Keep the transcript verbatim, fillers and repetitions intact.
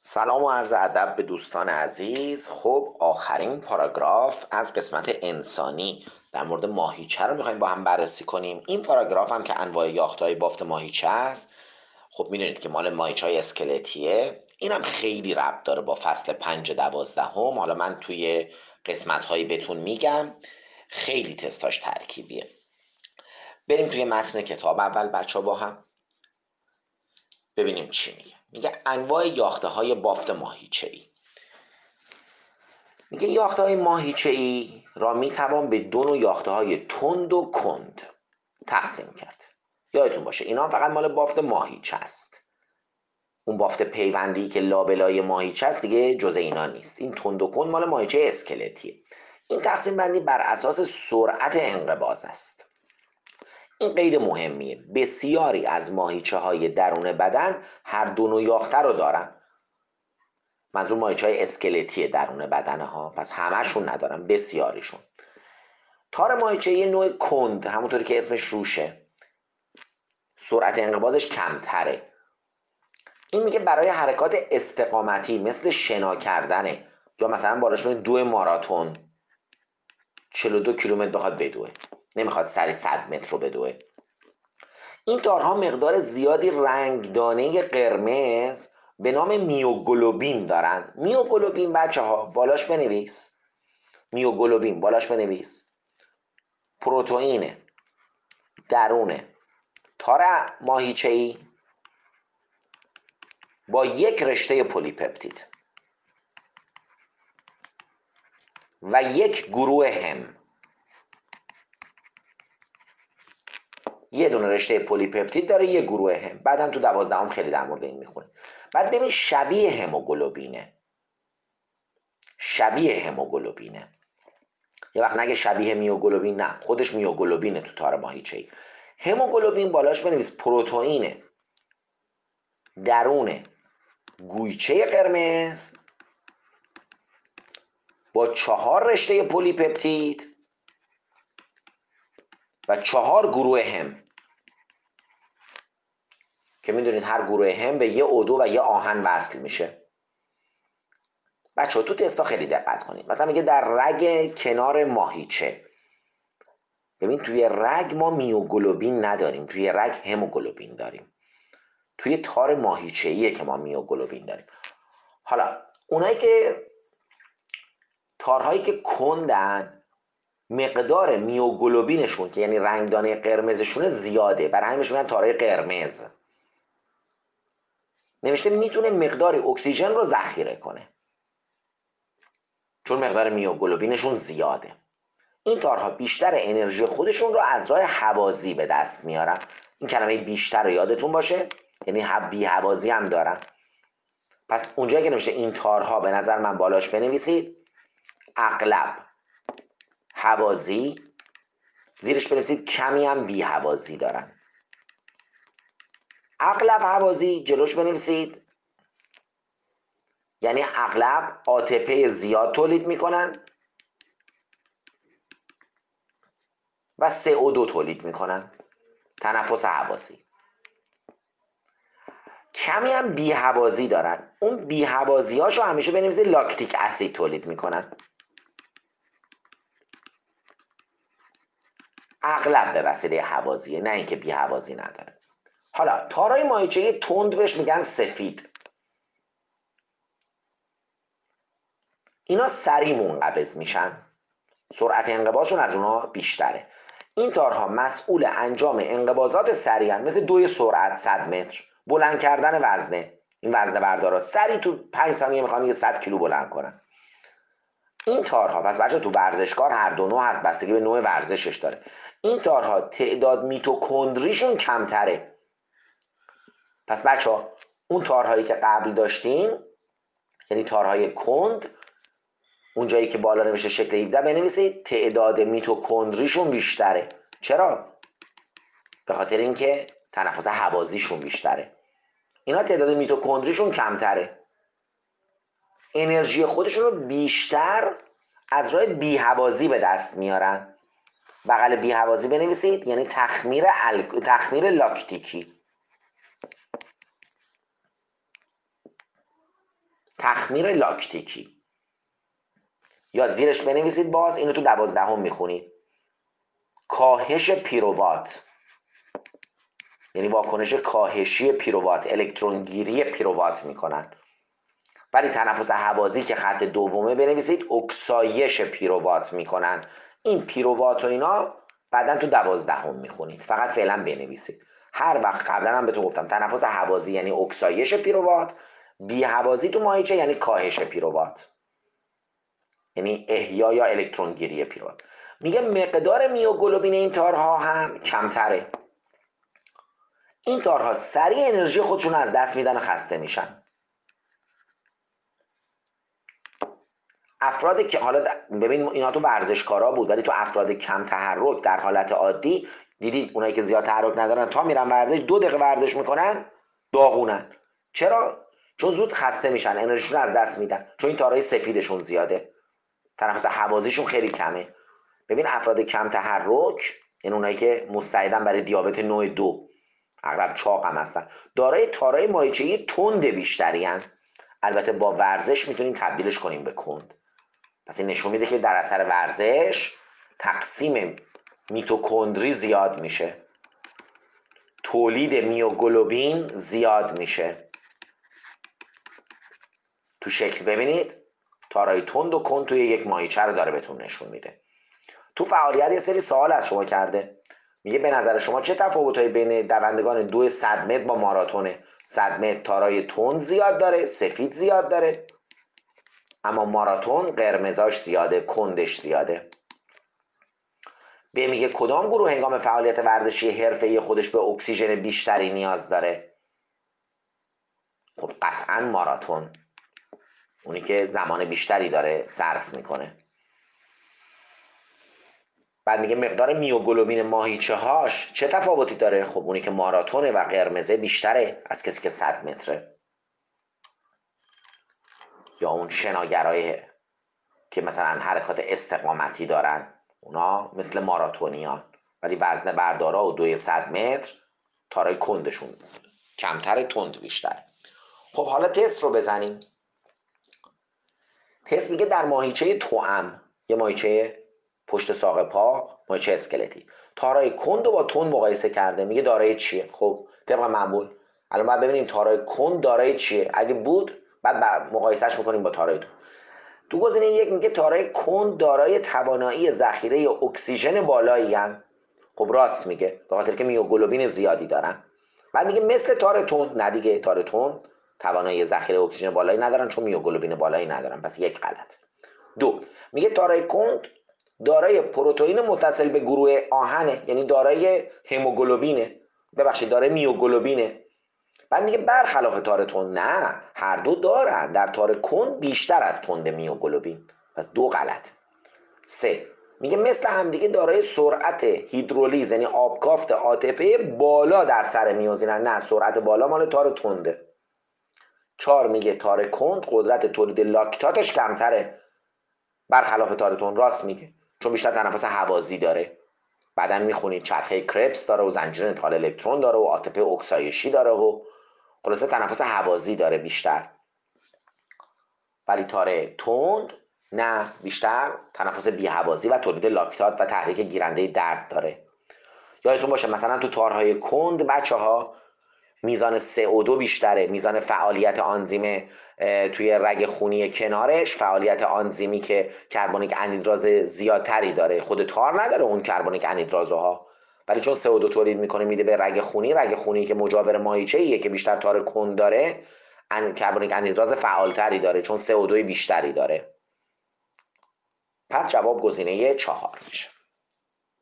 سلام و عرض ادب به دوستان عزیز. خب آخرین پاراگراف از قسمت انسانی در مورد ماهیچه رو میخوایم با هم بررسی کنیم. این پاراگراف هم که انواع یافتهای بافت ماهیچه است، خب میدونید که مال ماهیچه های اسکلتیه. این هم خیلی ربط داره با فصل پنج دوازدهم. حالا من توی قسمت هایی بهتون میگم، خیلی تستاش ترکیبیه. بریم توی متن کتاب اول بچه ها با هم ببینیم چی میگه. میگه انواع یاخته های بافت ماهیچه ای. میگه یاخته های ماهیچه ای را میتوان به دو نوع یاخته های تند و کند تقسیم کرد. یادتون باشه اینا فقط مال بافت ماهیچه است. اون بافت پیوندی که لابلای ماهیچه است دیگه جز اینا نیست. این تند و کند مال ماهیچه اسکلتیه. این تقسیم بندی بر اساس سرعت انقباض است. این قید مهمیه. بسیاری از ماهیچه های درون بدن هر دو نوع یاخته رو دارن. منظور ماهیچه های اسکلتی درون بدنه ها، پس همشون ندارن، بسیاریشون. تار ماهیچه یه نوع کند، همونطوری که اسمش روشه، سرعت انقباضش کمتره. این میگه برای حرکات استقامتی مثل شنا کردنه، یا مثلا بالاش میگه دو ماراتون چهل و دو کیلومتر بخواد بدوه، نمیخواد سری صد متر رو بدوه. این تارها مقدار زیادی رنگدانه قرمز به نام میوگلوبین دارن. میوگلوبین بچه ها بالاش بنویس، میوگلوبین بالاش بنویس پروتئین درون تار ماهیچه‌ای با یک رشته پلیپپتید و یک گروه هم. یه دونه رشته پلیپپتید داره، یه گروه هم. بعدم تو دوازدهم خیلی در مورد این میخونه. بعد ببین شبیه هموگلوبینه، شبیه هموگلوبینه. یه وقت نگه شبیه میوگلوبین، نه، خودش میوگلوبینه تو تار ماهیچه‌ای. هموگلوبین بالاش بنویس پروتئین درون گویچه قرمز با چهار رشته پلیپپتید و چهار گروه هم، که میدونید هر گروه هم به یه اودو و یه آهن وصل میشه. بچه ها تو تستا خیلی دقت کنید. مثلا میگه در رگ کنار ماهیچه، ببین توی رگ ما میوگلوبین نداریم، توی رگ هموگلوبین داریم. توی تار ماهیچه‌ایه که ما میوگلوبین داریم. حالا اونایی که تارهایی که کندن، مقدار میوگلوبینشون که یعنی رنگدانه قرمزشون زیاده، برای همین میگن تارهای قرمز. نوشته میتونه مقدار اکسیژن رو ذخیره کنه چون مقدار میوگلوبینشون زیاده. این تارها بیشتر انرژی خودشون رو از راه هوازی به دست میارن. این کلمه بیشتر رو یادتون باشه، یعنی بی هوازی هم دارن. پس اونجایی که نوشته این تارها، به نظر من بالاش بنویسید اغلب هوازی، زیرش بنویسید کمی هم بی هوازی دارن. اغلب هوازی جلوش بنویسید یعنی اغلب آتپه زیاد تولید میکنن و سی او دو تولید میکنن، تنفس هوازی. کمی هم بی هوازی دارن. اون بی هوازی هاشو همیشه بنویسید لاکتیک اسید تولید میکنن. اغلب به وسیله هوازیه، نه اینکه بی هوازی نداره. حالا تارای ماهیچه‌ای تند بهش میگن سفید. اینا سریع منقبض میشن، سرعت انقباضشون از اونا بیشتره. این تارها مسئول انجام انقباضات سریعن، مثل دوی سرعت صد متر، بلند کردن وزنه. این وزنه بردارا سریع تو پنج ثانیه میخوان یه صد کیلو بلند کنن. این تارها، پس بچه تو ورزشکار هر دو نوع هست، بستگی به نوع ورزشش داره. این تارها تعداد میتوکندریشون کمتره. پس بچه ها اون تارهایی که قبل داشتیم، یعنی تارهای کند، اون جایی که بالا نمیشه شکل هفده بنویسید تعداد میتوکندریشون بیشتره. چرا؟ به خاطر اینکه تنفس هوازیشون بیشتره. اینا تعداد میتوکندریشون کمتره، انرژی خودشون رو بیشتر از راه بیهوازی به دست میارن. بغل بیهوازی بنویسید یعنی تخمیر ال... تخمیر لاکتیکی. تخمیر لاکتیکی، یا زیرش بنویسید باز اینو تو دوازدهم میخونید، کاهش پیرووات، یعنی واکنش کاهشی پیرووات، الکترونگیری پیرووات میکنن. ولی تنفس هوازی که خط دومه بنویسید اکسایش پیرووات میکنن. این پیرووات و اینا بعدا تو دوازدهم میخونید، فقط فعلا بنویسید. هر وقت قبلا هم بهتون گفتم تنفس هوازی یعنی اکسایش پیرووات، بی هوازی تو ماهیچه یعنی کاهش پیرووات، یعنی احیا یا الکترونگیری پیرووات. میگه مقدار میوگلوبین این تارها هم کمتره. این تارها سریع انرژی خودشون از دست میدن و خسته میشن. افرادی که حالا ببین اینا تو ورزشکارا بود، ولی تو افراد کم تحرک در حالت عادی دیدید اونایی که زیاد تحرک ندارن تا میرن ورزش دو دقیقه ورزش میکنن داغونن. چرا؟ چون زود خسته میشن، انرژیشون از دست میدن، چون این تارای سفیدشون زیاده، تنفس هوازیشون خیلی کمه. ببین افراد کم تحرک یعنی اونایی که مستعدن برای دیابت نوع دو، اغلب چاق هم هستن، دارای تارای ماهیچه‌ای تند بیشتری هن. البته با ورزش میتونیم تبدیلش کنیم به کند. پس این نشون میده که در اثر ورزش تقسیم میتوکندری زیاد میشه، تولید میوگلوبین زیاد میشه. تو شکل ببینید تارای تند و کند توی یک ماهیچه رو داره بهتون نشون میده. تو فعالیت یه سری سوال از شما کرده، میگه به نظر شما چه تفاوتایی بین دوندگان دو صد متر با ماراتونه؟ صد متر تارای تند زیاد داره، سفید زیاد داره، اما ماراتون قرمزاش زیاده، کندش زیاده. به میگه کدام گروه هنگام فعالیت ورزشی حرفه‌ای خودش به اکسیژن بیشتری نیاز داره؟ خب قطعا ماراتون، اونی که زمان بیشتری داره صرف میکنه. بعد میگه مقدار میوگلوبین ماهیچه هاش چه تفاوتی داره؟ خب اونی که ماراتونه و قرمزه بیشتره از کسی که صد متره. یا اون شناگرای که مثلا حرکات استقامتی دارن، اونا مثل ماراتونیان، ولی وزن بردارا و دوی صد متر تارای کندشون کمتر، تند بیشتر. خب حالا تست رو بزنیم. تست میگه در ماهیچه توأم، یه ماهیچه پشت ساق پا، ماهیچه اسکلتی، تارای کند رو با تند مقایسه کرده. میگه دارای چیه؟ خب طبق معمول الان باید ببینیم تارای کند دارای چیه. اگه بود بعد مقایسهش میکنیم با تارای تند. تو گزینه یک میگه تارای کند دارای توانایی ذخیره اکسیژن بالایی هستند. خب راست میگه، به خاطر که میوگلوبین زیادی دارن. بعد میگه مثل تار تند، نه دیگه، تار تند توانایی ذخیره اکسیژن بالایی ندارن چون میوگلوبین بالایی ندارن، پس یک غلط. دو میگه تارای کند دارای پروتئین متصل به گروه آهنه، یعنی دارای هموگلوبینه، ببخشید دارای میوگلوبینه. بعد میگه برخلاف تار تند، نه هر دو دارن، در تار کند بیشتر از تند میوگلوبین، پس دو غلط. سه میگه مثل همدیگه دارای سرعت هیدرولیز یعنی آبکافت عاطفه بالا در سر میوزینن، نه سرعت بالا مال تار تنده. چهار میگه تار کند قدرت تولید لاکتاتش کمتره برخلاف تار تند، راست میگه چون بیشتر تنفس هوازی داره. بعدن میخونید چرخه کرپس داره و زنجیره انتقال الکترون داره و عاطفه اکسایشی داره و خلاصه تنفس هوازی داره بیشتر. ولی تار تند نه، بیشتر تنفس بی‌هوازی و تولید لاکتات و تحریک گیرنده درد داره. یادتون باشه مثلا تو تارهای کند بچه ها میزان سی او دو بیشتره، میزان فعالیت آنزیم توی رگ خونی کنارش، فعالیت آنزیمی که کربونیک انهیدراز زیادتری داره. خود تار نداره اون کربونیک انهیدرازها، ولی چون سی او دو تولید میکنه میده به رگ خونی، رگ خونی که مجاور ماهیچه ایه که بیشتر تار کند داره کربونیک انهیدراز فعالتری داره چون سی او دو بیشتری داره. پس جواب گزینه چهار میشه.